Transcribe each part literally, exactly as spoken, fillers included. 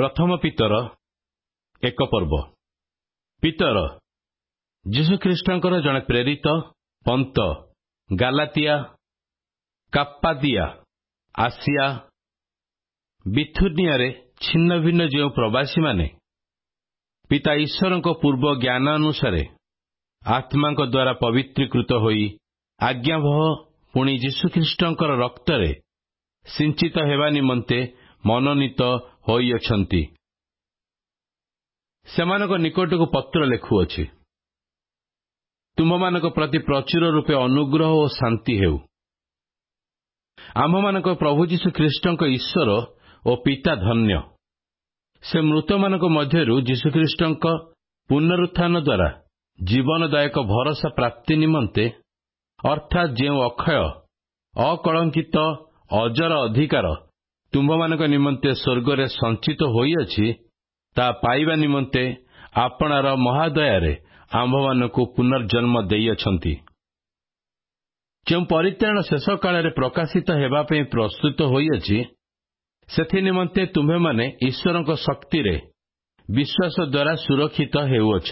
ପ୍ରଥମ ପିତର ଏକ ପର୍ବ। ପିତର ଯୀଶୁଖ୍ରୀଷ୍ଟଙ୍କର ଜଣେ ପ୍ରେରିତ ପନ୍ତ, ଗାଲାତିଆ, କାପ୍ପାଦିଆ, ଆସିଆ, ବିଥୁନିଆରେ ଛିନ୍ନ ଭିନ୍ନ ଯେଉଁ ପ୍ରବାସୀମାନେ ପିତା ଈଶ୍ୱରଙ୍କ ପୂର୍ବ ଜ୍ଞାନ ଅନୁସାରେ ଆତ୍ମାଙ୍କ ଦ୍ୱାରା ପବିତ୍ରୀକୃତ ହୋଇ ଆଜ୍ଞାବହ ପୁଣି ଯୀଶୁଖ୍ରୀଷ୍ଟଙ୍କର ରକ୍ତରେ ସିଞ୍ଚିତ ହେବା ନିମନ୍ତେ ମନୋନୀତ ହୋଇଅଛନ୍ତି, ସେମାନଙ୍କ ନିକଟକୁ ପତ୍ର ଲେଖୁଅଛି। ତୁମମାନଙ୍କ ପ୍ରତି ପ୍ରଚୁର ରୂପେ ଅନୁଗ୍ରହ ଓ ଶାନ୍ତି ହେଉ। ଆମ୍ଭମାନଙ୍କ ପ୍ରଭୁ ଯୀଶୁଖ୍ରୀଷ୍ଟଙ୍କ ଈଶ୍ୱର ଓ ପିତା ଧନ୍ୟ। ସେ ମୃତମାନଙ୍କ ମଧ୍ୟରୁ ଯୀଶୁଖ୍ରୀଷ୍ଟଙ୍କ ପୁନରୁତ୍ଥାନ ଦ୍ୱାରା ଜୀବନଦାୟକ ଭରସା ପ୍ରାପ୍ତି ନିମନ୍ତେ, ଅର୍ଥାତ୍ ଯେଉଁ ଅକ୍ଷୟ ଅକଳଙ୍କିତ ଅଜର ଅଧିକାର ତୁମ୍ଭମାନଙ୍କ ନିମନ୍ତେ ସ୍ୱର୍ଗରେ ସଞ୍ଚିତ ହୋଇଅଛି, ତାହା ପାଇବା ନିମନ୍ତେ ଆପଣାର ମହାଦୟାରେ ଆମ୍ଭମାନଙ୍କୁ ପୁନର୍ଜନ୍ମ ଦେଇଅଛନ୍ତି। ଯେଉଁ ପରିତ୍ରାଣ ଶେଷ କାଳରେ ପ୍ରକାଶିତ ହେବା ପାଇଁ ପ୍ରସ୍ତୁତ ହୋଇଅଛି, ସେଥି ନିମନ୍ତେ ତୁମ୍ଭେମାନେ ଈଶ୍ୱରଙ୍କ ଶକ୍ତିରେ ବିଶ୍ୱାସ ଦ୍ୱାରା ସୁରକ୍ଷିତ ହେଉଅଛ।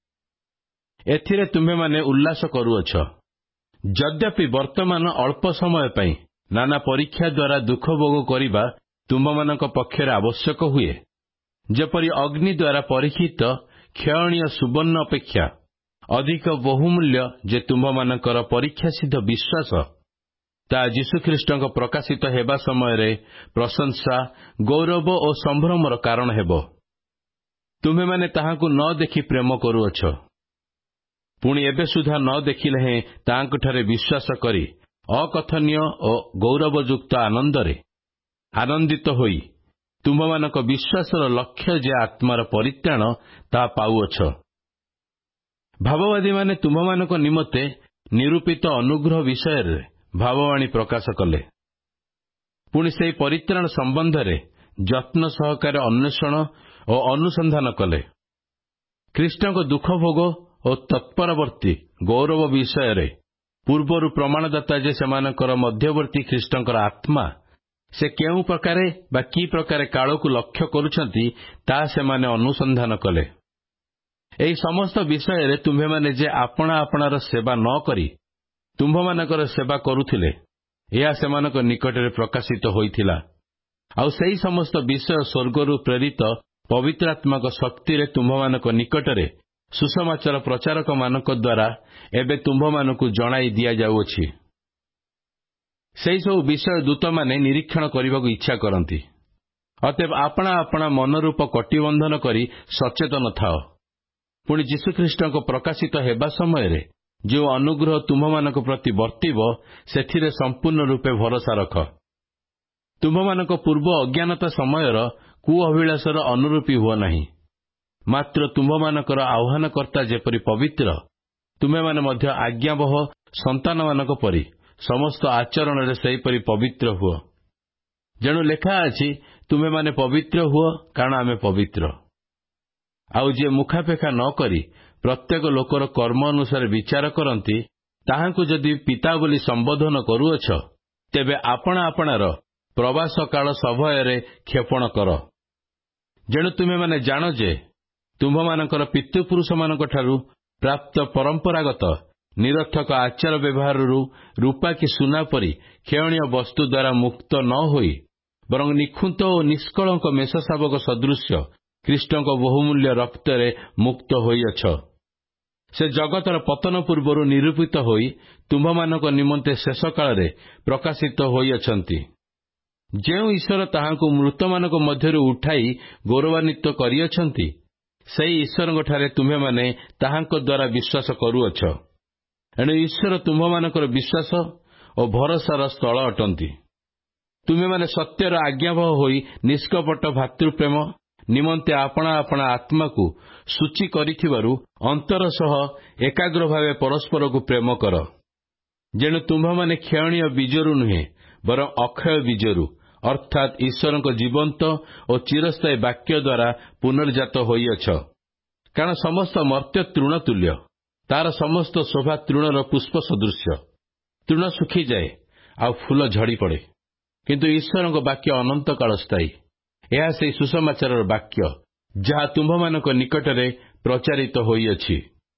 ଏଥିରେ ତୁମ୍ଭେମାନେ ଉଲ୍ଲାସ କରୁଅଛ। ଯଦ୍ୟପି ବର୍ତ୍ତମାନ ଅଳ୍ପ ସମୟ ପାଇଁ ନାନା ପରୀକ୍ଷା ଦ୍ୱାରା ଦୁଃଖ ଭୋଗ କରିବା ତୁମ୍ଭମାନଙ୍କ ପକ୍ଷରେ ଆବଶ୍ୟକ ହୁଏ, ଯେପରି ଅଗ୍ନି ଦ୍ୱାରା ପରୀକ୍ଷିତ କ୍ଷୟଣୀୟ ସୁବର୍ଣ୍ଣ ଅପେକ୍ଷା ଅଧିକ ବହୁମୂଲ୍ୟ ଯେ ତୁମ୍ଭମାନଙ୍କର ପରୀକ୍ଷାସିଦ୍ଧ ବିଶ୍ୱାସ, ତାହା ଯୀଶୁଖ୍ରୀଷ୍ଟଙ୍କ ପ୍ରକାଶିତ ହେବା ସମୟରେ ପ୍ରଶଂସା, ଗୌରବ ଓ ସମ୍ଭ୍ରମର କାରଣ ହେବ। ତୁମ୍ଭେମାନେ ତାହାଙ୍କୁ ନ ଦେଖି ପ୍ରେମ କରୁଅଛ, ପୁଣି ଏବେ ସୁଦ୍ଧା ନ ଦେଖିଲେ ହେଁ ତାହାଙ୍କଠାରେ ବିଶ୍ୱାସ କରି ଅକଥନୀୟ ଓ ଗୌରବଯୁକ୍ତ ଆନନ୍ଦରେ ଆନନ୍ଦିତ ହୋଇ ତୁମ୍ଭମାନଙ୍କ ବିଶ୍ୱାସର ଲକ୍ଷ୍ୟ ଯେ ଆତ୍ମାର ପରିତ୍ରାଣ, ତାହା ପାଉଅଛ। ଭାବବାଦୀମାନେ ତୁମ୍ଭମାନଙ୍କ ନିମନ୍ତେ ନିରୂପିତ ଅନୁଗ୍ରହ ବିଷୟରେ ଭାବବାଣୀ ପ୍ରକାଶ କଲେ, ପୁଣି ସେହି ପରିତ୍ରାଣ ସମ୍ବନ୍ଧରେ ଯତ୍ନ ସହକାରେ ଅନ୍ୱେଷଣ ଓ ଅନୁସନ୍ଧାନ କଲେ। ଖ୍ରୀଷ୍ଟଙ୍କ ଦୁଃଖ ଭୋଗ ଓ ତତ୍ପରବର୍ତ୍ତୀ ଗୌରବ ବିଷୟରେ ପୂର୍ବରୁ ପ୍ରମାଣଦାତା ଯେ ସେମାନଙ୍କର ମଧ୍ୟବର୍ତ୍ତୀ ଖ୍ରୀଷ୍ଟଙ୍କର ଆତ୍ମା ସେ କେଉଁ ପ୍ରକାରେ ବା କି ପ୍ରକାରେ କାଳକୁ ଲକ୍ଷ୍ୟ କରୁଛନ୍ତି, ତାହା ସେମାନେ ଅନୁସନ୍ଧାନ କଲେ। ଏହି ସମସ୍ତ ବିଷୟରେ ତୁମ୍ଭେମାନେ ଯେ ଆପଣା ଆପଣାର ସେବା ନ କରି ତୁମ୍ଭମାନଙ୍କର ସେବା କରୁଥିଲେ, ଏହା ସେମାନଙ୍କ ନିକଟରେ ପ୍ରକାଶିତ ହୋଇଥିଲା। ଆଉ ସେହି ସମସ୍ତ ବିଷୟ ସ୍ୱର୍ଗରୁ ପ୍ରେରିତ ପବିତ୍ରାତ୍ମାଙ୍କ ଶକ୍ତିରେ ତୁମ୍ଭମାନଙ୍କ ନିକଟରେ ସୁସମାଚାର ପ୍ରଚାରକମାନଙ୍କ ଦ୍ୱାରା ଏବେ ତୁମ୍ଭମାନଙ୍କୁ ଜଣାଇ ଦିଆଯାଉଅଛି। ସେହିସବୁ ବିଷୟ ଦୂତମାନେ ନିରୀକ୍ଷଣ କରିବାକୁ ଇଚ୍ଛା କରନ୍ତି। ଅତଏବ ଆପଣା ଆପଣା ମନରୂପ କଟିବନ୍ଧନ କରି ସଚେତନ ଥାଅ। ପୁଣି ଯୀଶୁଖ୍ରୀଷ୍ଟଙ୍କ ପ୍ରକାଶିତ ହେବା ସମୟରେ ଯେଉଁ ଅନୁଗ୍ରହ ତୁମ୍ଭମାନଙ୍କ ପ୍ରତି ବର୍ତ୍ତିବ, ସେଥିରେ ସମ୍ପୂର୍ଣ୍ଣ ରୂପେ ଭରସା ରଖ। ତୁମ୍ଭମାନଙ୍କ ପୂର୍ବ ଅଜ୍ଞାନତା ସମୟର କୁଅଭିଳାଷର ଅନୁରୂପୀ ହୁଅ ନାହିଁ। ମାତ୍ର ତୁମ୍ଭମାନଙ୍କର ଆହ୍ୱାନକର୍ତ୍ତା ଯେପରି ପବିତ୍ର, ତୁମ୍ଭେମାନେ ମଧ୍ୟ ଆଜ୍ଞାବହ ସନ୍ତାନମାନଙ୍କ ପରି ସମସ୍ତ ଆଚରଣରେ ସେହିପରି ପବିତ୍ର ହୁଅ। ଯେଣୁ ଲେଖା ଅଛି, ତୁମ୍ଭେମାନେ ପବିତ୍ର ହୁଅ, କାରଣ ଆମେ ପବିତ୍ର। ଆଉ ଯିଏ ମୁଖାପେଖା ନ କରି ପ୍ରତ୍ୟେକ ଲୋକର କର୍ମ ଅନୁସାରେ ବିଚାର କରନ୍ତି, ତାହାଙ୍କୁ ଯଦି ପିତା ବୋଲି ସମ୍ବୋଧନ କରୁଅଛ, ତେବେ ଆପଣା ଆପଣାର ପ୍ରବାସ କାଳ ସଭୟରେ କ୍ଷେପଣ କର। ଯେଣୁ ତୁମେମାନେ ଜାଣ ଯେ ତୁମ୍ଭମାନଙ୍କର ପିତୃପୁରୁଷମାନଙ୍କଠାରୁ ପ୍ରାପ୍ତ ପରମ୍ପରାଗତ ନିରର୍ଥକ ଆଚାର ବ୍ୟବହାରରୁ ରୂପା କି ସୁନା ପରି କ୍ଷୟଣୀୟ ବସ୍ତୁ ଦ୍ୱାରା ମୁକ୍ତ ନ ହୋଇ, ବରଂ ନିଖୁନ୍ତ ଓ ନିଷ୍କଳଙ୍କ ମେଷଶାବକ ସଦୃଶ୍ୟ ଖ୍ରୀଷ୍ଟଙ୍କ ବହୁମୂଲ୍ୟ ରକ୍ତରେ ମୁକ୍ତ ହୋଇଅଛ। ସେ ଜଗତର ପତନ ପୂର୍ବରୁ ନିରୂପିତ ହୋଇ ତୁମ୍ଭମାନଙ୍କ ନିମନ୍ତେ ଶେଷ କାଳରେ ପ୍ରକାଶିତ ହୋଇଅଛନ୍ତି। ଯେଉଁ ଈଶ୍ୱର ତାହାଙ୍କୁ ମୃତମାନଙ୍କ ମଧ୍ୟରୁ ଉଠାଇ ଗୌରବାନ୍ୱିତ କରିଅଛନ୍ତି, ସେହି ଈଶ୍ୱରଙ୍କଠାରେ ତୁମ୍ଭେମାନେ ତାହାଙ୍କ ଦ୍ୱାରା ବିଶ୍ୱାସ କରୁଅଛ। ଏଣୁ ଈଶ୍ୱର ତୁମ୍ଭମାନଙ୍କର ବିଶ୍ୱାସ ଓ ଭରସାର ସ୍ଥଳ ଅଟନ୍ତି। ତୁମେମାନେ ସତ୍ୟର ଆଜ୍ଞାବହ ହୋଇ ନିଷ୍କପଟ ଭାତୃପ୍ରେମ ନିମନ୍ତେ ଆପଣା ଆପଣା ଆତ୍ମାକୁ ସୂଚୀ କରିଥିବାରୁ ଅନ୍ତର ସହ ଏକାଗ୍ର ଭାବେ ପରସ୍ପରକୁ ପ୍ରେମ କର। ଯେଣୁ ତୁମ୍ଭମାନେ କ୍ଷୟଣୀୟ ବୀଜରୁ ନୁହେଁ, ବରଂ ଅକ୍ଷୟ ବୀଜରୁ, ଅର୍ଥାତ୍ ଈଶ୍ୱରଙ୍କ ଜୀବନ୍ତ ଓ ଚିରସ୍ଥାୟୀ ବାକ୍ୟ ଦ୍ୱାରା ପୁନର୍ଜାତ ହୋଇଅଛ। କାରଣ ସମସ୍ତ ମର୍ତ୍ତ୍ୟ ତୃଣ ତୁଲ୍ୟ, ତାହାର ସମସ୍ତ ଶୋଭା ତୃଣର ପୁଷ୍ପ ସଦୃଶ୍ୟ। ତୃଣ ଶୁଖିଯାଏ, ଆଉ ଫୁଲ ଝଡ଼ିପଡ଼େ, କିନ୍ତୁ ଈଶ୍ୱରଙ୍କ ବାକ୍ୟ ଅନନ୍ତକାଳ ସ୍ଥାୟୀ। ଏହା ସେହି ସୁସମାଚାରର ବାକ୍ୟ ଯାହା ତୁମ୍ଭମାନଙ୍କ ନିକଟରେ ପ୍ରଚାରିତ ହୋଇଅଛି।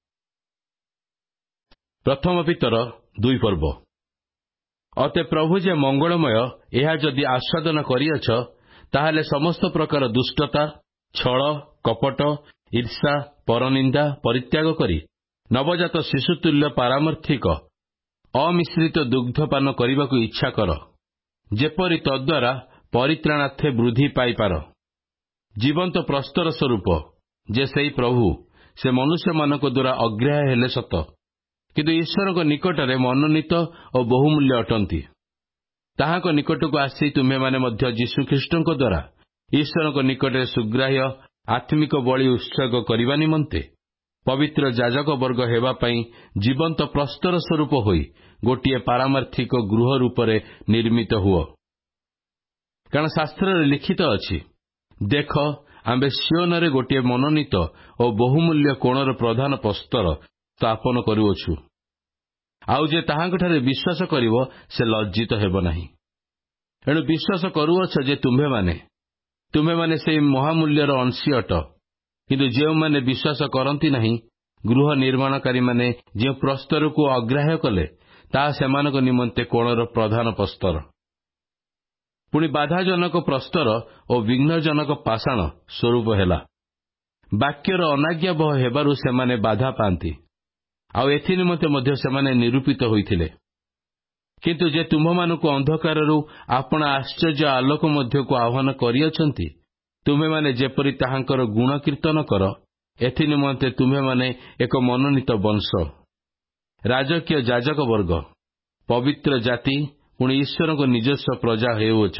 ପ୍ରଥମ ପିତର ଦୁଇ ପର୍ବ। ଅତେ ପ୍ରଭୁ ଯେ ମଙ୍ଗଳମୟ, ଏହା ଯଦି ଆସ୍ୱାଦନ କରିଅଛ, ତାହେଲେ ସମସ୍ତ ପ୍ରକାର ଦୁଷ୍ଟତା, ଛଳ, କପଟ, ଈର୍ଷା, ପରନିନ୍ଦା ପରିତ୍ୟାଗ କରି ନବଜାତ ଶିଶୁତୁଲ୍ୟ ପାରମାର୍ଥିକ ଅମିଶ୍ରିତ ଦୁଗ୍ଧପାନ କରିବାକୁ ଇଚ୍ଛା କର, ଯେପରି ତଦ୍ୱାରା ପରିତ୍ରାଣାର୍ଥେ ବୃଦ୍ଧି ପାଇପାର। ଜୀବନ୍ତ ପ୍ରସ୍ତର ସ୍ୱରୂପ ଯେ ସେହି ପ୍ରଭୁ, ସେ ମନୁଷ୍ୟମାନଙ୍କ ଦ୍ୱାରା ଅଗ୍ରାହ୍ୟ ହେଲେ ସତ, କିନ୍ତୁ ଈଶ୍ୱରଙ୍କ ନିକଟରେ ମନୋନୀତ ଓ ବହୁମୂଲ୍ୟ ଅଟନ୍ତି। ତାହାଙ୍କ ନିକଟକୁ ଆସି ତୁମେମାନେ ମଧ୍ୟ ଯୀଶୁଖ୍ରୀଷ୍ଟଙ୍କ ଦ୍ୱାରା ଈଶ୍ୱରଙ୍କ ନିକଟରେ ସୁଗ୍ରାହ୍ୟ ଆତ୍ମିକ ବଳି ଉତ୍ସର୍ଗ କରିବା ନିମନ୍ତେ ପବିତ୍ର ଯାଜକ ବର୍ଗ ହେବା ପାଇଁ ଜୀବନ୍ତ ପ୍ରସ୍ତର ସ୍ୱରୂପ ହୋଇ ଗୋଟିଏ ପାରମାର୍ଥିକ ଗୃହ ରୂପରେ ନିର୍ମିତ ହୁଅ। କାରଣ ଶାସ୍ତ୍ରରେ ଲିଖିତ ଅଛି, ଦେଖ, ଆମ୍ଭେ ସିଓନରେ ଗୋଟିଏ ମନୋନୀତ ଓ ବହୁମୂଲ୍ୟ କୋଣର ପ୍ରଧାନ ପ୍ରସ୍ତର ସ୍ଥାପନ କରୁଅଛୁ। ଆଉ ଯେ ତାହାଙ୍କଠାରେ ବିଶ୍ୱାସ କରିବ, ସେ ଲଜ୍ଜିତ ହେବ ନାହିଁ। ଏଣୁ ବିଶ୍ୱାସ କରୁଅଛ ଯେ ତୁମ୍ଭେମାନେ ତୁମେମାନେ ସେହି ମହାମୂଲ୍ୟର ଅଂଶୀ ଅଟ। କିନ୍ତୁ ଯେଉଁମାନେ ବିଶ୍ୱାସ କରନ୍ତି ନାହିଁ, ଗୃହ ନିର୍ମାଣକାରୀମାନେ ଯେଉଁ ପ୍ରସ୍ତରକୁ ଅଗ୍ରାହ୍ୟ କଲେ, ତାହା ସେମାନଙ୍କ ନିମନ୍ତେ କୋଣର ପ୍ରଧାନ ପ୍ରସ୍ତର। ପୁଣି ବାଧାଜନକ ପ୍ରସ୍ତର ଓ ବିଘ୍ନଜନକ ପାଷାଣ ସ୍ୱରୂପ ହେଲା। ବାକ୍ୟର ଅନାଜ୍ଞାବହ ହେବାରୁ ସେମାନେ ବାଧା ପାଆନ୍ତି, ଆଉ ଏଥି ନିମନ୍ତେ ମଧ୍ୟ ସେମାନେ ନିରୂପିତ ହୋଇଥିଲେ। କିନ୍ତୁ ଯେ ତୁମ୍ଭମାନଙ୍କୁ ଅନ୍ଧକାରରୁ ଆପଣା ଆଶ୍ଚର୍ଯ୍ୟ ଆଲୋକ ମଧ୍ୟକୁ ଆହ୍ୱାନ କରିଅଛନ୍ତି, ତୁମେମାନେ ଯେପରି ତାହାଙ୍କର ଗୁଣ କୀର୍ତ୍ତନ କର, ଏଥି ନିମନ୍ତେ ତୁମେମାନେ ଏକ ମନୋନୀତ ବଂଶ, ରାଜକୀୟ ଯାଜକ ବର୍ଗ, ପବିତ୍ର ଜାତି, ପୁଣି ଈଶ୍ୱରଙ୍କ ନିଜସ୍ୱ ପ୍ରଜା ହେଉଅଛ।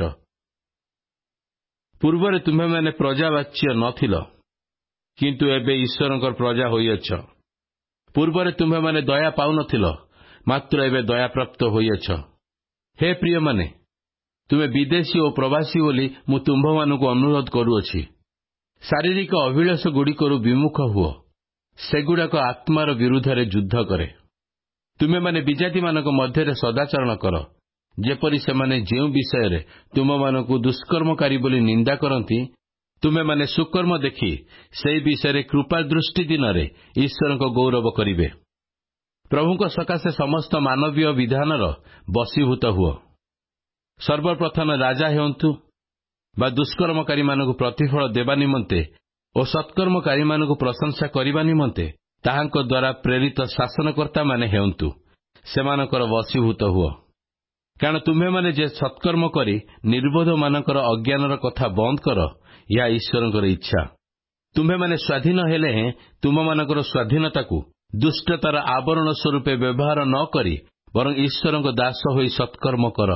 ପୂର୍ବରେ ତୁମେମାନେ ପ୍ରଜାବାଚ୍ୟ ନଥିଲ, କିନ୍ତୁ ଏବେ ଈଶ୍ୱରଙ୍କର ପ୍ରଜା ହୋଇଅଛ। ପୂର୍ବରେ ତୁମେମାନେ ଦୟା ପାଉନଥିଲ, ମାତ୍ର ଏବେ ଦୟାପ୍ରାପ୍ତ ହୋଇଅଛ। ହେ ପ୍ରିୟମାନେ, ତୁମେ ବିଦେଶୀ ଓ ପ୍ରବାସୀ ବୋଲି ମୁଁ ତୁମ୍ଭମାନଙ୍କୁ ଅନୁରୋଧ କରୁଅଛି। ଶାରୀରିକ ଅଭିଳାଷଗୁଡ଼ିକରୁ ବିମୁଖ ହୁଅ, ସେଗୁଡ଼ାକ ଆତ୍ମାର ବିରୁଦ୍ଧରେ ଯୁଦ୍ଧ କରେ। ତୁମେମାନେ ବିଜାତିମାନଙ୍କ ମଧ୍ୟରେ ସଦାଚରଣ କର, ଯେପରି ସେମାନେ ଯେଉଁ ବିଷୟରେ ତୁମମାନଙ୍କୁ ଦୁଷ୍କର୍ମକାରୀ ବୋଲି ନିନ୍ଦା କରନ୍ତି, ତୁମେମାନେ ସୁକର୍ମ ଦେଖି ସେହି ବିଷୟରେ କୃପାଦୃଷ୍ଟି ଦିନରେ ଈଶ୍ୱରଙ୍କ ଗୌରବ କରିବେ। ପ୍ରଭୁଙ୍କ ସକାଶେ ସମସ୍ତ ମାନବୀୟ ବିଧାନର ବଶୀଭୂତ ହୁଅ। ସର୍ବପ୍ରଥମ ରାଜା ହେଉନ୍ତୁ, ବା ଦୁଷ୍କର୍ମକାରୀମାନଙ୍କୁ ପ୍ରତିଫଳ ଦେବା ନିମନ୍ତେ ଓ ସତ୍କର୍ମକାରୀମାନଙ୍କୁ ପ୍ରଶଂସା କରିବା ନିମନ୍ତେ ତାହାଙ୍କ ଦ୍ୱାରା ପ୍ରେରିତ ଶାସନକର୍ତ୍ତାମାନେ ହେଉନ୍ତୁ, ସେମାନଙ୍କର ବଶୀଭୂତ ହୁଅ। କାରଣ ତୁମେମାନେ ଯେ ସତ୍କର୍ମ କରି ନିର୍ବୋଧମାନଙ୍କର ଅଜ୍ଞାନର କଥା ବନ୍ଦ କର, ଏହା ଈଶ୍ୱରଙ୍କର ଇଚ୍ଛା। ତୁମ୍ଭେମାନେ ସ୍ୱାଧୀନ ହେଲେ ହେଁ ତୁମମାନଙ୍କର ସ୍ୱାଧୀନତାକୁ ଦୁଷ୍ଟତାର ଆବରଣ ସ୍ୱରୂପେ ବ୍ୟବହାର ନ କରି ବରଂ ଈଶ୍ୱରଙ୍କ ଦାସ ହୋଇ ସତ୍କର୍ମ କର।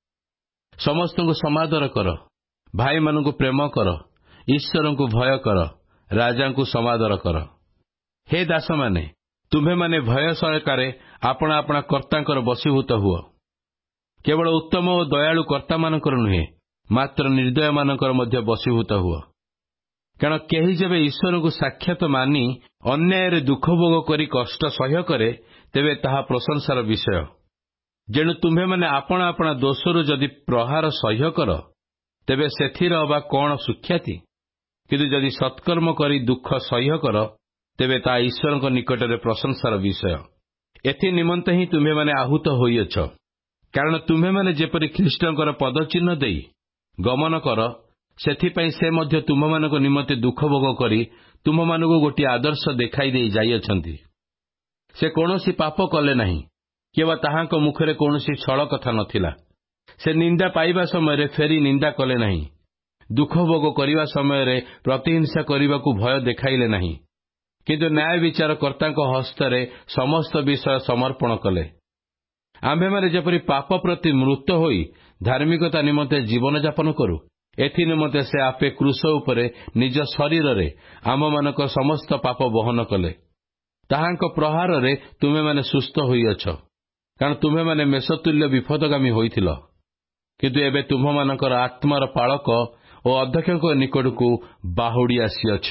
ସମସ୍ତଙ୍କୁ ସମାଦର କର, ଭାଇମାନଙ୍କୁ ପ୍ରେମ କର, ଈଶ୍ୱରଙ୍କୁ ଭୟ କର, ରାଜାଙ୍କୁ ସମାଦର କର। ହେ ଦାସମାନେ, ତୁମ୍ଭେମାନେ ଭୟ ସହକାରେ ଆପଣା ଆପଣା କର୍ତ୍ତାଙ୍କର ବଶୀଭୂତ ହୁଅ। କେବଳ ଉତ୍ତମ ଓ ଦୟାଳୁ କର୍ତ୍ତାମାନଙ୍କର ନୁହେଁ, ମାତ୍ର ନିର୍ଦ୍ଦୟମାନଙ୍କର ମଧ୍ୟ ବଶୀଭୂତ ହୁଅ। କାରଣ କେହି ଯେବେ ଈଶ୍ୱରଙ୍କୁ ସାକ୍ଷାତ ମାନି ଅନ୍ୟାୟରେ ଦୁଃଖ ଭୋଗ କରି କଷ୍ଟ ସହ୍ୟ କରେ, ତେବେ ତାହା ପ୍ରଶଂସାର ବିଷୟ। ଯେଣୁ ତୁମ୍ଭେମାନେ ଆପଣା ଆପଣା ଦୋଷରୁ ଯଦି ପ୍ରହାର ସହ୍ୟ କର, ତେବେ ସେଥିର ଅବା କ'ଣ ସୁଖ୍ୟାତି? କିନ୍ତୁ ଯଦି ସତ୍କର୍ମ କରି ଦୁଃଖ ସହ୍ୟ କର, ତେବେ ତାହା ଈଶ୍ୱରଙ୍କ ନିକଟରେ ପ୍ରଶଂସାର ବିଷୟ। ଏଥି ନିମନ୍ତେ ହିଁ ତୁମ୍ଭେମାନେ ଆହୁତ ହୋଇଅଛ। କାରଣ ତୁମ୍ଭେମାନେ ଯେପରି ଖ୍ରୀଷ୍ଟଙ୍କର ପଦଚିହ୍ନ ଦେଇ ଗମନ କର, ସେଥିପାଇଁ ସେ ମଧ୍ୟ ତୁମ୍ଭମାନଙ୍କ ନିମନ୍ତେ ଦୁଃଖ ଭୋଗ କରି ତୁମ୍ଭମାନଙ୍କୁ ଗୋଟିଏ ଆଦର୍ଶ ଦେଖାଇ ଦେଇ ଯାଇଅଛନ୍ତି। ସେ କୌଣସି ପାପ କଲେ ନାହିଁ, କିମ୍ବା ତାହାଙ୍କ ମୁଖରେ କୌଣସି ଛଳ କଥା ନଥିଲା। ସେ ନିନ୍ଦା ପାଇବା ସମୟରେ ଫେରି ନିନ୍ଦା କଲେ ନାହିଁ, ଦୁଃଖ ଭୋଗ କରିବା ସମୟରେ ପ୍ରତିହିଂସା କରିବାକୁ ଭୟ ଦେଖାଇଲେ ନାହିଁ, କିନ୍ତୁ ନ୍ୟାୟ ବିଚାର କର୍ତ୍ତାଙ୍କ ହସ୍ତରେ ସମସ୍ତ ବିଷୟ ସମର୍ପଣ କଲେ। ଆମ୍ଭେମାନେ ଯେପରି ପାପ ପ୍ରତି ମୃତ ହୋଇ ଧାର୍ମିକତା ନିମନ୍ତେ ଜୀବନଯାପନ କରୁ, ଏଥି ନିମନ୍ତେ ସେ ଆପେ କ୍ରୁଶ ଉପରେ ନିଜ ଶରୀରରେ ଆମମାନଙ୍କ ସମସ୍ତ ପାପ ବହନ କଲେ। ତାହାଙ୍କ ପ୍ରହାରରେ ତୁମେମାନେ ସୁସ୍ଥ ହୋଇଅଛ। କାରଣ ତୁମେମାନେ ମେଷତୁଲ୍ୟ ବିପଦଗାମୀ ହୋଇଥିଲ, କିନ୍ତୁ ଏବେ ତୁମ୍ଭମାନଙ୍କର ଆତ୍ମାର ପାଳକ ଓ ଅଧ୍ୟକ୍ଷଙ୍କ ନିକଟକୁ ବାହୁଡ଼ି ଆସିଅଛ।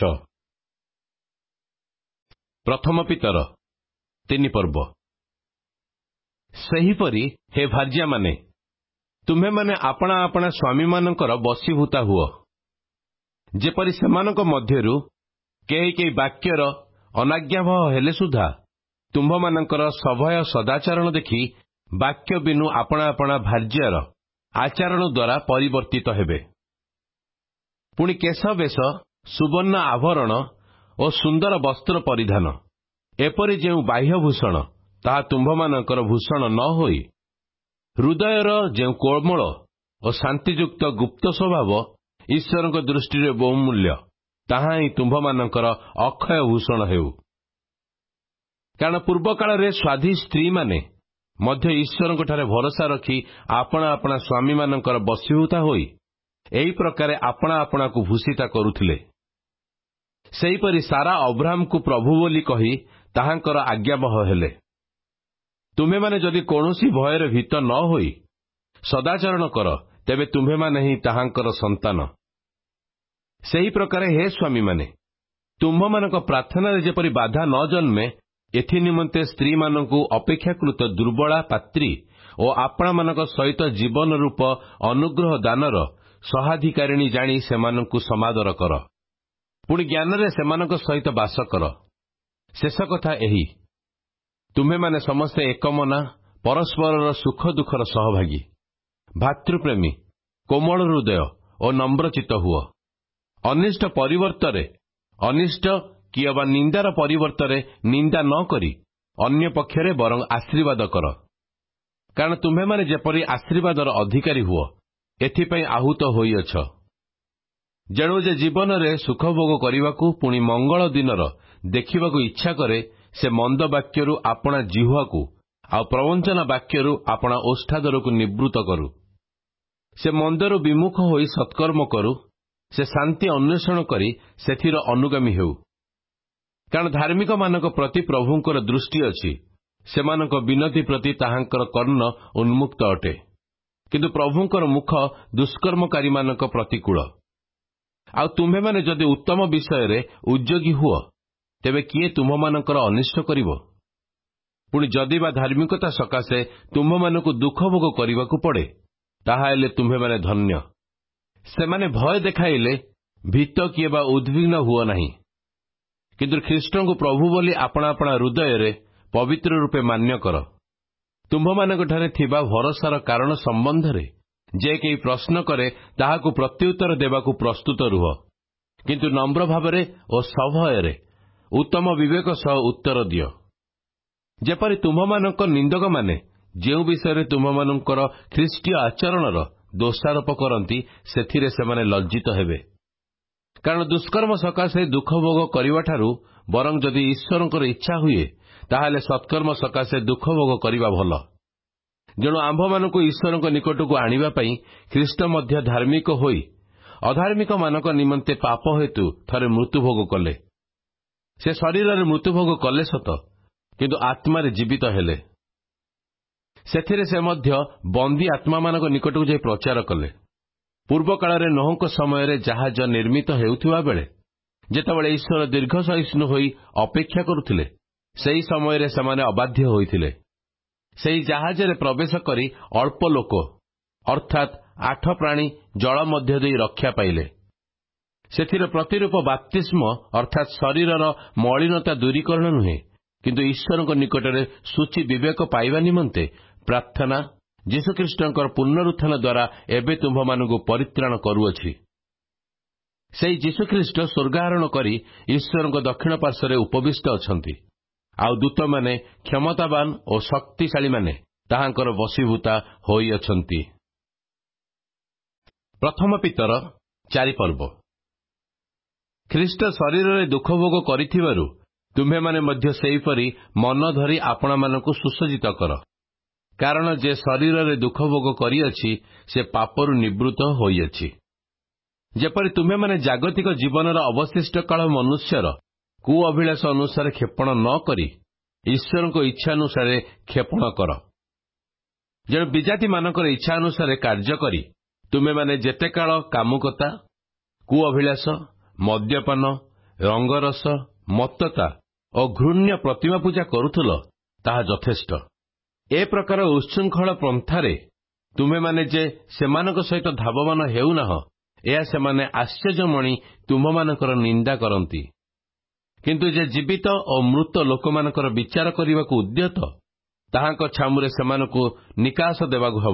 ପ୍ରଥମ ପିତର ତିନି ପର୍ବ। ସେହିପରି ହେ ଭାର୍ଯ୍ୟାମାନେ, ତୁମ୍ଭେମାନେ ଆପଣା ଆପଣା ସ୍ୱାମୀମାନଙ୍କର ବଶୀଭୂତା ହୁଅ, ଯେପରି ସେମାନଙ୍କ ମଧ୍ୟରୁ କେହି କେହି ବାକ୍ୟର ଅନାଜ୍ଞାବହ ହେଲେ ସୁଦ୍ଧା ତୁମ୍ଭମାନଙ୍କର ସଭୟ ସଦାଚରଣ ଦେଖି ବାକ୍ୟ ବିନୁ ଆପଣା ଆପଣା ଭାର୍ଯ୍ୟାର ଆଚରଣ ଦ୍ୱାରା ପରିବର୍ତ୍ତିତ ହେବେ। ପୁଣି କେଶ ବେଶ, ସୁବର୍ଣ୍ଣ ଆଭରଣ ଓ ସୁନ୍ଦର ବସ୍ତ୍ର ପରିଧାନ, ଏପରି ଯେଉଁ ବାହ୍ୟଭୂଷଣ, ତାହା ତୁମ୍ଭମାନଙ୍କର ଭୂଷଣ ନ ହୋଇ ହୃଦୟର ଯେଉଁ କୋମଳ ଓ ଶାନ୍ତିଯୁକ୍ତ ଗୁପ୍ତ ସ୍ୱଭାବ ଈଶ୍ୱରଙ୍କ ଦୃଷ୍ଟିରେ ବହୁମୂଲ୍ୟ, ତାହା ହିଁ ତୁମ୍ଭମାନଙ୍କର ଅକ୍ଷୟ ଭୂଷଣ ହେଉ। କାରଣ ପୂର୍ବକାଳରେ ସ୍ୱାଧୀ ସ୍ତ୍ରୀମାନେ ମଧ୍ୟ ଈଶ୍ୱରଙ୍କଠାରେ ଭରସା ରଖି ଆପଣା ଆପଣା ସ୍ୱାମୀମାନଙ୍କର ବଶୀଭୂତା ହୋଇ ଏହି ପ୍ରକାରେ ଆପଣା ଆପଣାକୁ ଭୂଷିତା କରୁଥିଲେ। ସେହିପରି ସାରା ଅବ୍ରାହ୍ମକୁ ପ୍ରଭୁ ବୋଲି କହି ତାହାଙ୍କର ଆଜ୍ଞାବହ ହେଲେ। ତୁମ୍ଭେମାନେ ଯଦି କୌଣସି ଭୟରେ ଭୀତ ନ ହୋଇ ସଦାଚରଣ କର, ତେବେ ତୁମ୍ଭେମାନେ ହିଁ ତାହାଙ୍କର ସନ୍ତାନ। ସେହି ପ୍ରକାରେ ହେ ସ୍ୱାମୀମାନେ, ତୁମ୍ଭମାନଙ୍କ ପ୍ରାର୍ଥନାରେ ଯେପରି ବାଧା ନ ଜନ୍ମେ, ଏଥି ନିମନ୍ତେ ସ୍ତ୍ରୀମାନଙ୍କୁ ଅପେକ୍ଷାକୃତ ଦୁର୍ବଳା ପାତ୍ରୀ ଓ ଆପଣାମାନଙ୍କ ସହିତ ଜୀବନ ରୂପ ଅନୁଗ୍ରହ ଦାନର ସହାଧିକାରିଣୀ ଜାଣି ସେମାନଙ୍କୁ ସମାଦର କର। ପୁଣି ଜ୍ଞାନରେ ସେମାନଙ୍କ ସହିତ ବାସ କର। ଶେଷ କଥା ଏହି, ତୁମ୍ଭେମାନେ ସମସ୍ତେ ଏକମନା, ପରସ୍ପରର ସୁଖ ଦୁଃଖର ସହଭାଗୀ, ଭାତୃପ୍ରେମୀ, କୋମଳ ହୃଦୟ ଓ ନମ୍ରଚିତ୍ତ ହୁଅ। ଅନିଷ୍ଟ ପରିବର୍ତ୍ତରେ ଅନିଷ୍ଟ କି ଅବା ନିନ୍ଦାର ପରିବର୍ତ୍ତରେ ନିନ୍ଦା ନ କରି ଅନ୍ୟ ପକ୍ଷରେ ବରଂ ଆଶୀର୍ବାଦ କର। କାରଣ ତୁମ୍ଭେମାନେ ଯେପରି ଆଶୀର୍ବାଦର ଅଧିକାରୀ ହୁଅ, ଏଥିପାଇଁ ଆହୁତ ହୋଇଅଛ। ଯେଣୁ ଯେ ଜୀବନରେ ସୁଖଭୋଗ କରିବାକୁ ପୁଣି ମଙ୍ଗଳ ଦିନର ଦେଖିବାକୁ ଇଚ୍ଛା କରେ, ସେ ମନ୍ଦ ବାକ୍ୟରୁ ଆପଣା ଜିହ୍ୱାକୁ ଆଉ ପ୍ରବଞ୍ଚନା ବାକ୍ୟରୁ ଆପଣା ଓଷ୍ଠାଦରକୁ ନିବୃତ୍ତ କରୁ। ସେ ମନ୍ଦରୁ ବିମୁଖ ହୋଇ ସତ୍କର୍ମ କରୁ। ସେ ଶାନ୍ତି ଅନ୍ୱେଷଣ କରି ସେଥିର ଅନୁଗାମୀ ହେଉ। କାରଣ ଧାର୍ମିକମାନଙ୍କ ପ୍ରତି ପ୍ରଭୁଙ୍କର ଦୃଷ୍ଟି ଅଛି, ସେମାନଙ୍କ ବିନତି ପ୍ରତି ତାହାଙ୍କର କର୍ଣ୍ଣ ଉନ୍ମୁକ୍ତ ଅଟେ। କିନ୍ତୁ ପ୍ରଭୁଙ୍କର ମୁଖ ଦୁଷ୍କର୍ମକାରୀମାନଙ୍କ ପ୍ରତିକୂଳ। ଆଉ ତୁମ୍ଭେମାନେ ଯଦି ଉତ୍ତମ ବିଷୟରେ ଉଦ୍ଯୋଗୀ ହୁଅ, ତେବେ କିଏ ତୁମ୍ଭମାନଙ୍କର ଅନିଷ୍ଟ କରିବ? ପୁଣି ଯଦି ବା ଧାର୍ମିକତା ସକାଶେ ତୁମ୍ଭମାନଙ୍କୁ ଦୁଃଖ ଭୋଗ କରିବାକୁ ପଡ଼େ, ତାହାହେଲେ ତୁମ୍ଭେମାନେ ଧନ୍ୟ। ସେମାନେ ଭୟ ଦେଖାଇଲେ ଭୀତ କିଏ ବା ଉଦ୍ବିଗ୍ନ ହୁଅ ନାହିଁ। କିନ୍ତୁ ଖ୍ରୀଷ୍ଟଙ୍କୁ ପ୍ରଭୁ ବୋଲି ଆପଣା ଆପଣା ହୃଦୟରେ ପବିତ୍ର ରୂପେ ମାନ୍ୟ କର। ତୁମ୍ଭମାନଙ୍କଠାରେ ଥିବା ଭରସାର କାରଣ ସମ୍ବନ୍ଧରେ ଯେ କେହି ପ୍ରଶ୍ନ କରେ, ତାହାକୁ ପ୍ରତ୍ୟୁତ୍ତର ଦେବାକୁ ପ୍ରସ୍ତୁତ ରୁହ। କିନ୍ତୁ ନମ୍ର ଭାବରେ ଓ ସଭୟରେ ଉତ୍ତମ ବିବେକ ସହ ଉତ୍ତର ଦିଅ। ଯେପରି ତୁମ୍ଭମାନଙ୍କ ନିନ୍ଦକମାନେ ଯେଉଁ ବିଷୟରେ ତୁମ୍ଭମାନଙ୍କର ଖ୍ରୀଷ୍ଟୀୟ ଆଚରଣର ଦୋଷାରୋପ କରନ୍ତି, ସେଥିରେ ସେମାନେ ଲଜ୍ଜିତ ହେବେ। କାରଣ ଦୁଷ୍କର୍ମ ସକାଶେ ଦୁଃଖ ଭୋଗ କରିବାଠାରୁ ବରଂ ଯଦି ଈଶ୍ୱରଙ୍କର ଇଚ୍ଛା ହୁଏ, ତାହେଲେ ସତ୍କର୍ମ ସକାଶେ ଦୁଃଖ ଭୋଗ କରିବା ଭଲ। ଯେଣୁ ଆମ୍ଭମାନଙ୍କୁ ଈଶ୍ୱରଙ୍କ ନିକଟକୁ ଆଣିବା ପାଇଁ ଖ୍ରୀଷ୍ଟ ମଧ୍ୟ ଧାର୍ମିକ ହୋଇ ଅଧାର୍ମିକମାନଙ୍କ ନିମନ୍ତେ ପାପ ହେତୁ ଥରେ ମୃତ୍ୟୁଭୋଗ କଲେ। ସେ ଶରୀରରେ ମୃତ୍ୟୁଭୋଗ କଲେ ସତ, କିନ୍ତୁ ଆତ୍ମାରେ ଜୀବିତ ହେଲେ। ସେଥିରେ ସେ ମଧ୍ୟ ବନ୍ଦୀ ଆତ୍ମାମାନଙ୍କ ନିକଟକୁ ଯାଇ ପ୍ରଚାର କଲେ। ପୂର୍ବକାଳରେ ନୋହଙ୍କ ସମୟରେ ଜାହାଜ ନିର୍ମିତ ହେଉଥିବା ବେଳେ ଯେତେବେଳେ ଈଶ୍ୱର ଦୀର୍ଘ ସହିଷ୍ଣୁ ହୋଇ ଅପେକ୍ଷା କରୁଥିଲେ, ସେହି ସମୟରେ ସେମାନେ ଅବାଧ୍ୟ ହୋଇଥିଲେ। ସେହି ଜାହାଜରେ ପ୍ରବେଶ କରି ଅଳ୍ପ ଲୋକ ଅର୍ଥାତ୍ ଆଠ ପ୍ରାଣୀ ଜଳ ମଧ୍ୟ ଦେଇ ରକ୍ଷା ପାଇଲେ। ସେଥିର ପ୍ରତିରୂପ ବାପ୍ତିସ୍ମ ଅର୍ଥାତ୍ ଶରୀରର ମଳିନତା ଦୂରୀକରଣ ନୁହେଁ, କିନ୍ତୁ ଈଶ୍ୱରଙ୍କ ନିକଟରେ ସୂଚି ବିବେକ ପାଇବା ନିମନ୍ତେ ପ୍ରାର୍ଥନା ଯୀଶୁଖ୍ରୀଷ୍ଟଙ୍କର ପୁନରୁତ୍ଥାନ ଦ୍ୱାରା ଏବେ ତୁମ୍ଭମାନଙ୍କୁ ପରିତ୍ରାଣ କରୁଅଛି। ସେହି ଯୀଶୁଖ୍ରୀଷ୍ଟ ସ୍ୱର୍ଗାରୋହଣ କରି ଈଶ୍ୱରଙ୍କ ଦକ୍ଷିଣ ପାର୍ଶ୍ୱରେ ଉପବିଷ୍ଟ ଅଛନ୍ତି, ଆଉ ଦୂତମାନେ କ୍ଷମତାବାନ ଓ ଶକ୍ତିଶାଳୀମାନେ ତାହାଙ୍କର ବଶୀଭୂତା ହୋଇଅଛନ୍ତି। ପ୍ରଥମ ପିତର ଚାରି ପର୍ବ। ଖ୍ରୀଷ୍ଟ ଶରୀରରେ ଦୁଃଖ ଭୋଗ କରିଥିବାରୁ ତୁମ୍ଭେମାନେ ମଧ୍ୟ ସେହିପରି ମନ ଧରି ଆପଣାମାନଙ୍କୁ ସୁସଜ୍ଜିତ କର। କାରଣ ଯେ ଶରୀରରେ ଦୁଃଖ ଭୋଗ କରିଅଛି, ସେ ପାପରୁ ନିବୃତ୍ତ ହୋଇଅଛି। ଯେପରି ତୁମ୍ଭେମାନେ ଜାଗତିକ ଜୀବନର ଅବଶିଷ୍ଟ କାଳ ମନୁଷ୍ୟର କୁ ଅଭିଳାଷ ଅନୁସାରେ କ୍ଷେପଣ ନ କରି ଈଶ୍ୱରଙ୍କ ଇଚ୍ଛା ଅନୁସାରେ କ୍ଷେପଣ କର। ଯେଣୁ ବିଜାତିମାନଙ୍କର ଇଚ୍ଛା ଅନୁସାରେ କାର୍ଯ୍ୟ କରି ତୁମେମାନେ ଯେତେକାଳ କାମୁକତା, କୁ ଅଭିଳାଷ, ମଦ୍ୟପାନ, ରଙ୍ଗରସ, ମତ୍ତତା ଓ ଘୃଣ୍ୟ ପ୍ରତିମା ପୂଜା କରୁଥିଲ, ତାହା ଯଥେଷ୍ଟ। ଏ ପ୍ରକାର ଉଚ୍ଛୃଙ୍ଖଳ ପନ୍ଥାରେ ତୁମେମାନେ ଯେ ସେମାନଙ୍କ ସହିତ ଧାବମାନ ହେଉନାହ, ଏହା ସେମାନେ ଆଶ୍ଚର୍ଯ୍ୟମଣି ତୁମମାନଙ୍କର ନିନ୍ଦା କରନ୍ତି। କିନ୍ତୁ ଯେ ଜୀବିତ ଓ ମୃତ ଲୋକମାନଙ୍କର ବିଚାର କରିବାକୁ ଉଦ୍ୟତ, ତାହାଙ୍କ ଛାମୁରେ ସେମାନଙ୍କୁ ନିକାଶ ଦେବାକୁ ହେବ।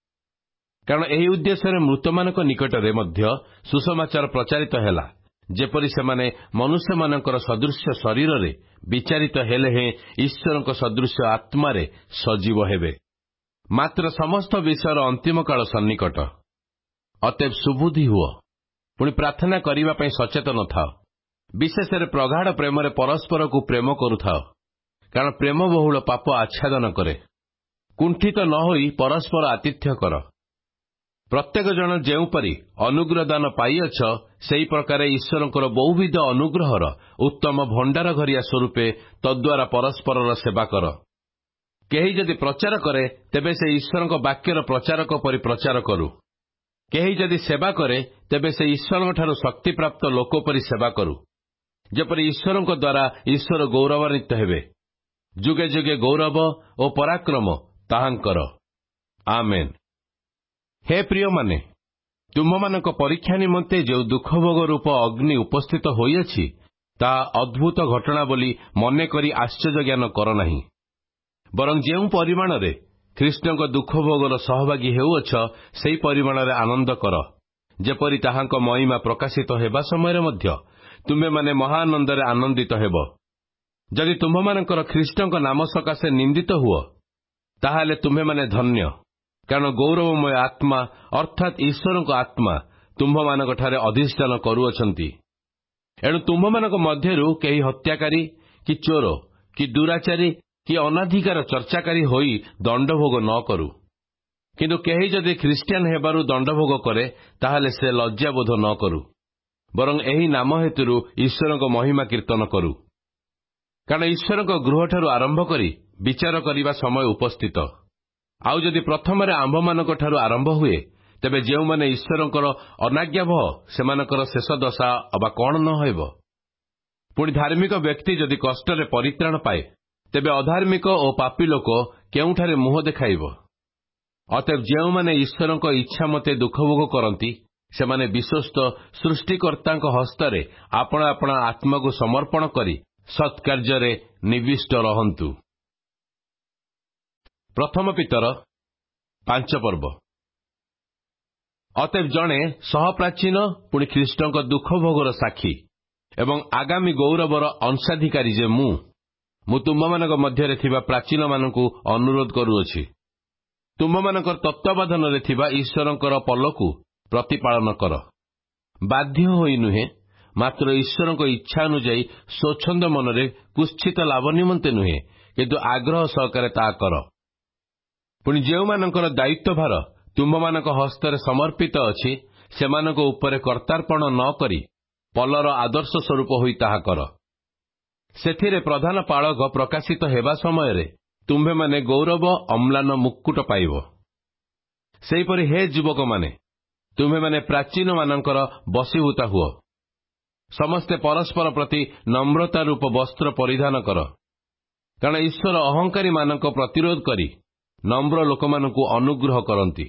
କାରଣ ଏହି ଉଦ୍ଦେଶ୍ୟରେ ମୃତମାନଙ୍କ ନିକଟରେ ମଧ୍ୟ ସୁସମାଚାର ପ୍ରଚାରିତ ହେଲା, ଯେପରି ସେମାନେ ମନୁଷ୍ୟମାନଙ୍କର ସଦୃଶ୍ୟ ଶରୀରରେ ବିଚାରିତ ହେଲେ ହେଁ ଈଶ୍ୱରଙ୍କ ସଦୃଶ୍ୟ ଆତ୍ମାରେ ସଜୀବ ହେବେ। ମାତ୍ର ସମସ୍ତ ବିଷୟର ଅନ୍ତିମ କାଳ ସନ୍ନିକଟ। ଅତଏବ ସୁବୁଦ୍ଧି ହୁଅ, ପୁଣି ପ୍ରାର୍ଥନା କରିବା ପାଇଁ ସଚେତନ ଥାଅ। ବିଶେଷରେ ପ୍ରଗାଢ଼ ପ୍ରେମରେ ପରସ୍ପରକୁ ପ୍ରେମ କରୁଥାଅ, କାରଣ ପ୍ରେମ ବହୁଳ ପାପ ଆଚ୍ଛାଦନ କରେ। କୁଣ୍ଠିତ ନ ହୋଇ ପରସ୍ପର ଆତିଥ୍ୟ କର। ପ୍ରତ୍ୟେକ ଜଣ ଯେଉଁପରି ଅନୁଗ୍ରହ ଦାନ ପାଇଅଛ, ସେହି ପ୍ରକାର ଈଶ୍ୱରଙ୍କର ବହୁବିଧ ଅନୁଗ୍ରହର ଉତ୍ତମ ଭଣ୍ଡାର ଘରିଆ ସ୍ୱରୂପେ ତଦ୍ୱାରା ପରସ୍ପରର ସେବା କର। କେହି ଯଦି ପ୍ରଚାର କରେ, ତେବେ ସେ ଈଶ୍ୱରଙ୍କ ବାକ୍ୟର ପ୍ରଚାରକ ପରି ପ୍ରଚାର କରୁ। କେହି ଯଦି ସେବା କରେ, ତେବେ ସେ ଈଶ୍ୱରଙ୍କଠାରୁ ଶକ୍ତିପ୍ରାପ୍ତ ଲୋକ ପରି ସେବା କରୁ, ଯେପରି ଈଶ୍ୱରଙ୍କ ଦ୍ୱାରା ଈଶ୍ୱର ଗୌରବାନ୍ୱିତ ହେବେ। ଯୁଗେ ଯୁଗେ ଗୌରବ ଓ ପରାକ୍ରମ ତାହାଙ୍କର। ଆମେନ୍। ହେ ପ୍ରିୟମାନେ, ତୁମମାନଙ୍କ ପରୀକ୍ଷା ନିମନ୍ତେ ଯେଉଁ ଦୁଃଖଭୋଗ ରୂପ ଅଗ୍ନି ଉପସ୍ଥିତ ହୋଇଅଛି, ତାହା ଅଦ୍ଭୁତ ଘଟଣା ବୋଲି ମନେକରି ଆଶ୍ଚର୍ଯ୍ୟ ଜ୍ଞାନ କର ନାହିଁ। ବରଂ ଯେଉଁ ପରିମାଣରେ ଖ୍ରୀଷ୍ଟଙ୍କ ଦୁଃଖଭୋଗର ସହଭାଗୀ ହେଉଅଛ, ସେହି ପରିମାଣରେ ଆନନ୍ଦ କର, ଯେପରି ତାହାଙ୍କ ମହିମା ପ୍ରକାଶିତ ହେବା ସମୟରେ ମଧ୍ୟ ତୁମେମାନେ ମହାଆନନ୍ଦରେ ଆନନ୍ଦିତ ହେବ। ଯଦି ତୁମ୍ଭମାନଙ୍କର ଖ୍ରୀଷ୍ଟଙ୍କ ନାମ ସକାଶେ ନିନ୍ଦିତ ହୁଅ, ତାହେଲେ ତୁମ୍ଭେମାନେ ଧନ୍ୟ, କାରଣ ଗୌରବମୟ ଆତ୍ମା ଅର୍ଥାତ୍ ଈଶ୍ୱରଙ୍କ ଆତ୍ମା ତୁମ୍ଭମାନଙ୍କଠାରେ ଅଧିଷ୍ଠାନ କରୁଅଛନ୍ତି। ଏଣୁ ତୁମ୍ଭମାନଙ୍କ ମଧ୍ୟରୁ କେହି ହତ୍ୟାକାରୀ କି ଚୋର କି ଦୁରାଚାରୀ କି ଅନାଧିକାର ଚର୍ଚ୍ଚାକାରୀ ହୋଇ ଦଣ୍ଡଭୋଗ ନ କରୁ। କିନ୍ତୁ କେହି ଯଦି ଖ୍ରୀଷ୍ଟିଆନ ହେବାରୁ ଦଣ୍ଡଭୋଗ କରେ, ତାହେଲେ ସେ ଲଜ୍ଜାବୋଧ ନ କରୁ, ବରଂ ଏହି ନାମ ହେତୁରୁ ଈଶ୍ୱରଙ୍କ ମହିମା କୀର୍ତ୍ତନ କରୁ। କାରଣ ଈଶ୍ୱରଙ୍କ ଗୃହଠାରୁ ଆରମ୍ଭ କରି ବିଚାର କରିବା ସମୟ ଉପସ୍ଥିତ। ଆଉ ଯଦି ପ୍ରଥମରେ ଆମ୍ଭମାନଙ୍କଠାରୁ ଆରମ୍ଭ ହୁଏ, ତେବେ ଯେଉଁମାନେ ଈଶ୍ୱରଙ୍କର ଅନାଜ୍ଞାବହ, ସେମାନଙ୍କର ଶେଷ ଦଶା ଅବା କଣ ନ ହେବ? ପୁଣି ଧାର୍ମିକ ବ୍ୟକ୍ତି ଯଦି କଷ୍ଟରେ ପରିତ୍ରାଣ ପାଏ, ତେବେ ଅଧାର୍ମିକ ଓ ପାପୀ ଲୋକ କେଉଁଠାରେ ମୁହଁ ଦେଖାଇବ? ଅତଏବ ଯେଉଁମାନେ ଈଶ୍ୱରଙ୍କ ଇଚ୍ଛା ମତେ ଦୁଃଖଭୋଗ କରନ୍ତି, ସେମାନେ ବିଶ୍ୱସ୍ତ ସୃଷ୍ଟିକର୍ତ୍ତାଙ୍କ ହସ୍ତରେ ଆପଣା ଆପଣା ଆତ୍ମାକୁ ସମର୍ପଣ କରି ସତ୍କାର୍ଯ୍ୟରେ ନିବିଷ୍ଟ ରହନ୍ତୁ। ପ୍ରଥମ ପିତର ପାଞ୍ଚ ପର୍ବ। ଅତଏବ ଜଣେ ସହପ୍ରାଚୀନ, ପୁଣି ଖ୍ରୀଷ୍ଟଙ୍କ ଦୁଃଖଭୋଗର ସାକ୍ଷୀ ଏବଂ ଆଗାମୀ ଗୌରବର ଅଂଶାଧିକାରୀ ଯେ ମୁଁ ମୁଁ ତୁମ୍ଭମାନଙ୍କ ମଧ୍ୟରେ ଥିବା ପ୍ରାଚୀନମାନଙ୍କୁ ଅନୁରୋଧ କରୁଅଛି, ତୁମ୍ଭମାନଙ୍କର ତତ୍ତ୍ୱାବଧାନରେ ଥିବା ଈଶ୍ୱରଙ୍କର ପଲକୁ ପ୍ରତିପାଳନ କର। ବାଧ୍ୟ ହୋଇ ନୁହେଁ, ମାତ୍ର ଈଶ୍ୱରଙ୍କ ଇଚ୍ଛା ଅନୁଯାୟୀ ସ୍ୱଚ୍ଛନ୍ଦ ମନରେ କୁତ୍ସିତ ଲାଭ ନିମନ୍ତେ ନୁହେଁ, କିନ୍ତୁ ଆଗ୍ରହ ସହକାରେ ତାହା କର। ପୁଣି ଯେଉଁମାନଙ୍କର ଦାୟିତ୍ୱଭାର ତୁମ୍ଭମାନଙ୍କ ହସ୍ତରେ ସମର୍ପିତ ଅଛି, ସେମାନଙ୍କ ଉପରେ କର୍ତ୍ତାର୍ପଣ ନ କରି ପଲର ଆଦର୍ଶ ସ୍ୱରୂପ ହୋଇ ତାହା କର। ସେଥିରେ ପ୍ରଧାନ ପାଳକ ପ୍ରକାଶିତ ହେବା ସମୟରେ ତୁମ୍ଭେମାନେ ଗୌରବ ଅମ୍ଳାନ ମୁକୁଟ ପାଇବ। ସେହିପରି ହେ ଯୁବକମାନେ, ତୁମ୍ଭେମାନେ ପ୍ରାଚୀନମାନଙ୍କର ବଶୀଭୂତ ହୁଅ। ସମସ୍ତେ ପରସ୍ପର ପ୍ରତି ନମ୍ରତା ରୂପ ବସ୍ତ୍ର ପରିଧାନ କର, କାରଣ ଈଶ୍ୱର ଅହଙ୍କାରୀମାନଙ୍କ ପ୍ରତିରୋଧ କରି ନମ୍ର ଲୋକମାନଙ୍କୁ ଅନୁଗ୍ରହ କରନ୍ତି।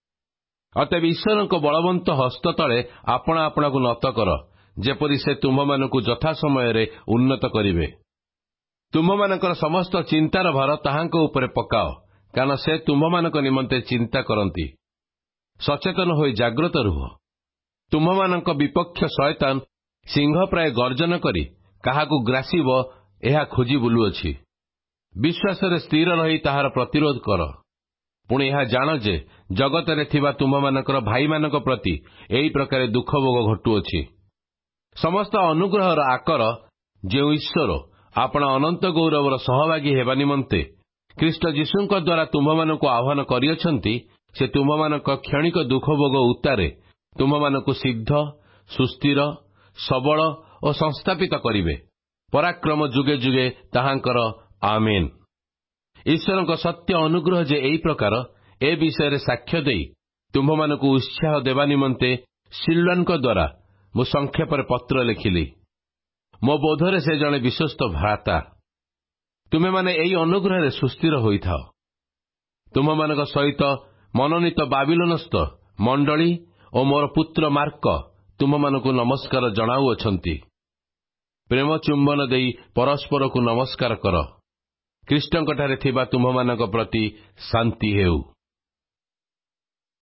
ଅତଏବ ଈଶ୍ୱରଙ୍କ ବଳବନ୍ତ ହସ୍ତ ତଳେ ଆପଣା ଆପଣାକୁ ନତ କର, ଯେପରି ସେ ତୁମ୍ଭମାନଙ୍କୁ ଯଥା ସମୟରେ ଉନ୍ନତ କରିବେ। ତୁମ୍ଭମାନଙ୍କର ସମସ୍ତ ଚିନ୍ତାର ଭାର ତାହାଙ୍କ ଉପରେ ପକାଅ, କାରଣ ସେ ତୁମ୍ଭମାନଙ୍କ ନିମନ୍ତେ ଚିନ୍ତା କରନ୍ତି। ସଚେତନ ହୋଇ ଜାଗ୍ରତ ରୁହ। ତୁମ୍ଭମାନଙ୍କ ବିପକ୍ଷ ଶୟତାନ ସିଂହ ପ୍ରାୟ ଗର୍ଜନ କରି କାହାକୁ ଗ୍ରାସିବ, ଏହା ଖୋଜି ବୁଲୁଅଛି। ବିଶ୍ୱାସରେ ସ୍ଥିର ରହି ତାହାର ପ୍ରତିରୋଧ କର। ପୁଣି ଏହା ଜାଣ ଯେ ଜଗତରେ ଥିବା ତୁମ୍ଭମାନଙ୍କର ଭାଇମାନଙ୍କ ପ୍ରତି ଏହି ପ୍ରକାର ଦୁଃଖଭୋଗ ଘଟୁଅଛି। ସମସ୍ତ ଅନୁଗ୍ରହର ଆକର ଯେଉଁ ଈଶ୍ୱର ଆପଣା ଅନନ୍ତ ଗୌରବର ସହଭାଗୀ ହେବା ନିମନ୍ତେ ଖ୍ରୀଷ୍ଟ ଯୀଶୁଙ୍କ ଦ୍ୱାରା ତୁମ୍ଭମାନଙ୍କୁ ଆହ୍ୱାନ କରିଅଛନ୍ତି, ସେ ତୁମ୍ଭମାନଙ୍କ କ୍ଷଣିକ ଦୁଃଖଭୋଗ ଉତ୍ତାରେ ତୁମ୍ଭମାନଙ୍କୁ ସିଦ୍ଧ, ସୁସ୍ଥିର, ସବଳ ଓ ସଂସ୍ଥାପିତ କରିବେ। ପରାକ୍ରମ ଯୁଗେ ଯୁଗେ ତାହାଙ୍କର। ଆମେନ୍। ଈଶ୍ୱରଙ୍କ ସତ୍ୟ ଅନୁଗ୍ରହ ଯେ ଏହି ପ୍ରକାର, ଏ ବିଷୟରେ ସାକ୍ଷ୍ୟ ଦେଇ ତୁମ୍ଭମାନଙ୍କୁ ଉତ୍ସାହ ଦେବା ନିମନ୍ତେ ସିଲୱାନଙ୍କ ଦ୍ୱାରା ମୁଁ ସଂକ୍ଷେପରେ ପତ୍ର ଲେଖିଲି। ମୋ ବୋଧରେ ସେ ଜଣେ ବିଶ୍ୱସ୍ତ ଭ୍ରାତା। ତୁମେମାନେ ଏହି ଅନୁଗ୍ରହରେ ସୁସ୍ଥିର ହୋଇଥାଅ। ତୁମ୍ଭମାନଙ୍କ ସହିତ ମନୋନୀତ ବାବିଲୋନସ୍ଥ ମଣ୍ଡଳୀ ଓ ମୋର ପୁତ୍ର ମାର୍କ ତୁମମାନଙ୍କୁ ନମସ୍କାର ଜଣାଉଅଛନ୍ତି। ପ୍ରେମ ଚୁମ୍ବନ ଦେଇ ପରସ୍ପରକୁ ନମସ୍କାର କର। ଖ୍ରୀଷ୍ଟଙ୍କଠାରେ ଥିବା ତୁମମାନଙ୍କ ପ୍ରତି ଶାନ୍ତି ହେଉ।